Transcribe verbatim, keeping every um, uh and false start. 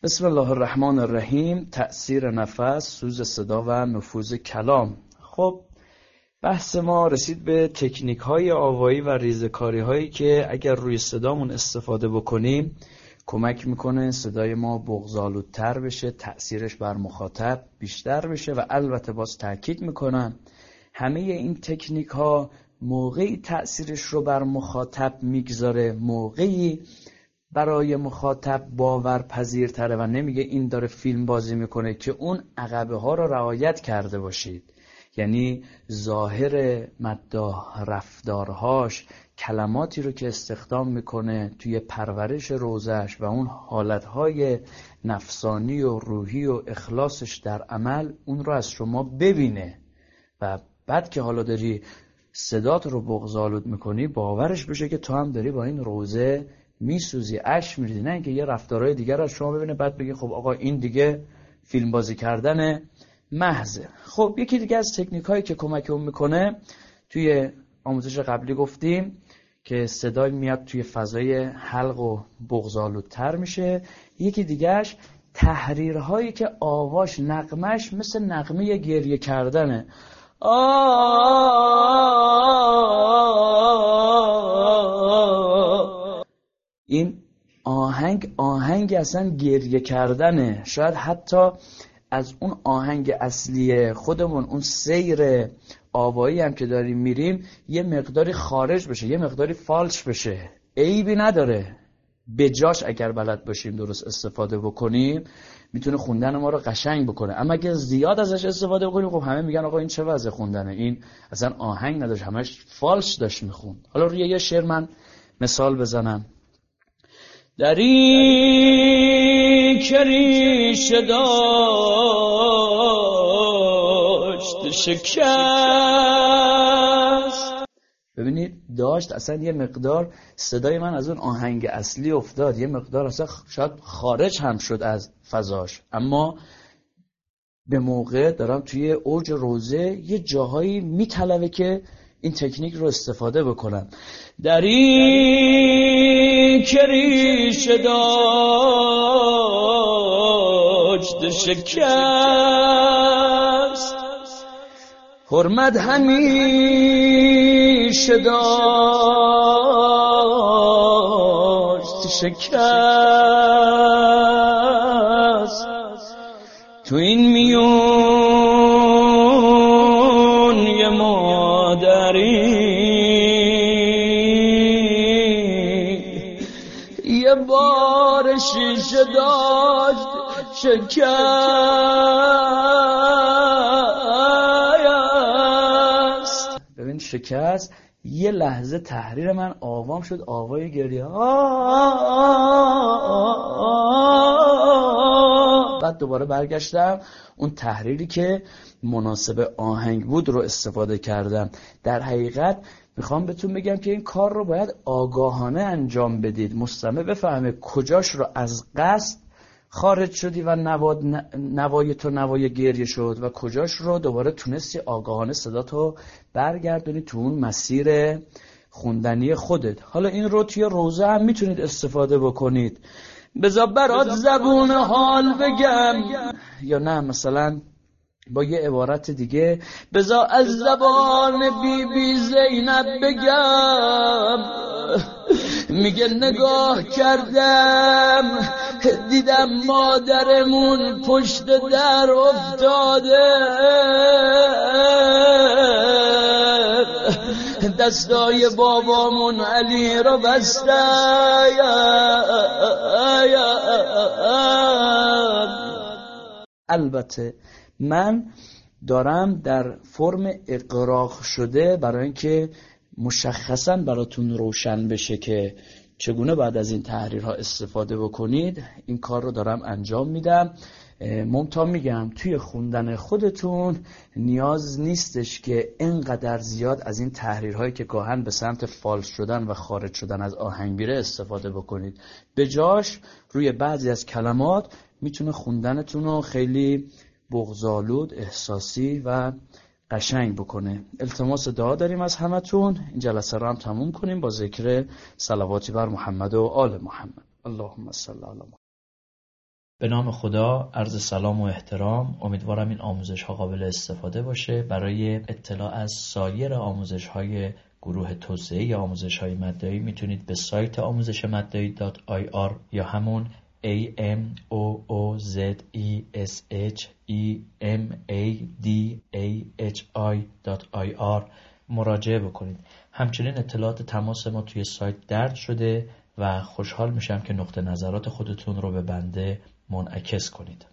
بسم الله الرحمن الرحیم. تأثیر نفس، سوز صدا و نفوذ کلام. خب بحث ما رسید به تکنیک های آوایی و ریزکاری هایی که اگر روی صدامون استفاده بکنیم کمک میکنه صدای ما بغض‌آلودتر بشه، تأثیرش بر مخاطب بیشتر بشه. و البته باز تاکید میکنم همه این تکنیک ها موقعی تأثیرش رو بر مخاطب میگذاره، موقعی برای مخاطب باورپذیرتره و نمیگه این داره فیلم بازی میکنه که اون عقبه ها رو رعایت کرده باشید. یعنی ظاهر مداح، رفتارهاش، کلماتی رو که استخدام میکنه توی پرورش روزش و اون حالتهای نفسانی و روحی و اخلاصش در عمل، اون رو از شما ببینه و بعد که حالا داری صدات رو بغض‌آلود میکنی باورش بشه که تو هم داری با این روزه میسوزی، اش میریزی. نه اینکه یه رفتارهای دیگر از شما ببینه بعد بگی خب آقا این دیگه فیلم بازی کردن محضه. خب یکی دیگه از تکنیک هایی که کمک اون میکنه، توی آموزش قبلی گفتیم که صدای میاد توی فضای حلق و بغض‌آلودتر میشه. یکی دیگهش تحریرهایی که آواش، نغمش مثل نغمه گریه کردنه. این آهنگ آهنگ اصلا گریه کردنه. شاید حتی از اون آهنگ اصلی خودمون، اون سیر آوایی هم که داریم میریم، یه مقداری خارج بشه، یه مقداری فالش بشه، عیبی نداره. به جاش اگر بلد باشیم درست استفاده بکنیم میتونه خوندن ما رو قشنگ بکنه. اما اگه زیاد ازش استفاده بکنیم خب همه میگن آقا این چه وضع خوندنه، این اصلا آهنگ نداشت، همش فالش داشت میخوند. حالا روی یه شعر من مثال بزنم. در این که ریشه داشت شکست. ببینید داشت اصلا یه مقدار صدای من از اون آهنگ اصلی افتاد، یه مقدار اصلا شاید خارج هم شد از فضاش، اما به موقع دارم توی اوج روزه یه جاهایی میطلبه که این تکنیک رو استفاده بکنم. در این که ریشه داشت شکست، حرمت همیشه داشت شکست. تو این میون یه مادری یه بار شیشه داشت شکست. ببین شکست، یه لحظه تحریر من آوام شد، آوای گریه. بعد دوباره برگشتم اون تحریری که مناسب آهنگ بود رو استفاده کردم. در حقیقت میخوام بهتون بگم که این کار رو باید آگاهانه انجام بدید، مستمع بفهمه کجاش رو از قصد خارج شدی و نواد نوای تو نوای گریه شد و کجاش رو دوباره تونستی آگاهانه صداتو برگردونی تو اون مسیر خوندنی خودت. حالا این رو توی روزه هم میتونید استفاده بکنید. بذار برات زبون حال بگم، یا نه مثلا با یه عبارت دیگه، بذار از زبان بی بی زینب بگم. میگه نگاه کردم دیدم مادرمون پشت در افتاده، دستای بابامون علی رو بسته. البته من دارم در فرم اقراق شده برای اینکه مشخصاً براتون روشن بشه که چگونه بعد از این تحریرها استفاده بکنید این کار رو دارم انجام میدم. ممتاز میگم توی خوندن خودتون نیاز نیستش که اینقدر زیاد از این تحریرهایی که گاهن به سمت فالس شدن و خارج شدن از آهنگ میره استفاده بکنید. به جاش روی بعضی از کلمات میتونه خوندنتون رو خیلی بغض‌آلود، احساسی و قشنگ بکنه. التماس دعا داریم از همتون. این جلسه رو هم تموم کنیم با ذکر صلواتی بر محمد و آل محمد. اللهم صل علی محمد. به نام خدا، عرض سلام و احترام. امیدوارم این آموزش ها قابل استفاده باشه. برای اطلاع از سایر آموزش های گروه توسعه آموزش های مدایی میتونید به سایت آموزش مدایی دات آی آر یا همون ای ام او او زد ای اس اچ ای ام ای دی ای اچ آی دات آی آر مراجعه بکنید. همچنین اطلاعات تماس ما توی سایت درج شده و خوشحال میشم که نقطه نظرات خودتون رو به بنده منعکس کنید.